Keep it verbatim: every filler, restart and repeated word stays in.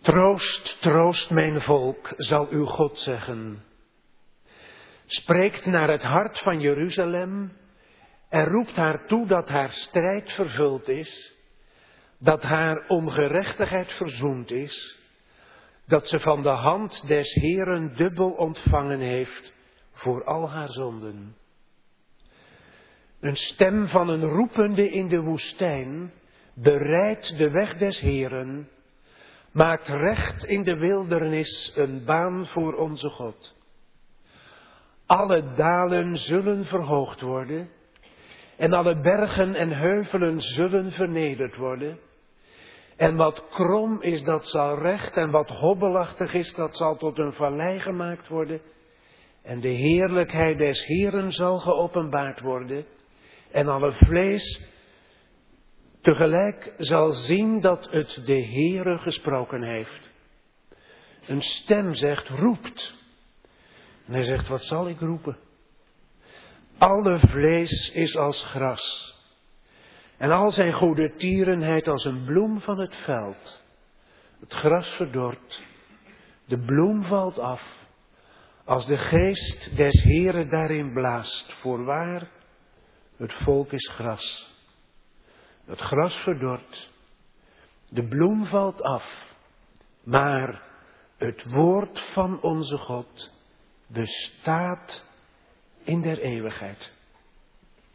Troost, troost mijn volk, zal uw God zeggen. Spreekt naar het hart van Jeruzalem en roept haar toe dat haar strijd vervuld is, dat haar ongerechtigheid verzoend is, dat ze van de hand des Heeren dubbel ontvangen heeft voor al haar zonden. Een stem van een roepende in de woestijn bereidt de weg des Heeren, maakt recht in de wildernis een baan voor onze God. Alle dalen zullen verhoogd worden en alle bergen en heuvelen zullen vernederd worden. En wat krom is, dat zal recht, en wat hobbelachtig is, dat zal tot een vallei gemaakt worden. En de heerlijkheid des Heeren zal geopenbaard worden. En alle vlees tegelijk zal zien dat het de Heere gesproken heeft. Een stem zegt, roept. En hij zegt, wat zal ik roepen? Alle vlees is als gras. En al zijn goede tierenheid als een bloem van het veld. Het gras verdort. De bloem valt af. Als de geest des Heeren daarin blaast. Voorwaar, het volk is gras. Het gras verdort. De bloem valt af. Maar het woord van onze God bestaat in der eeuwigheid.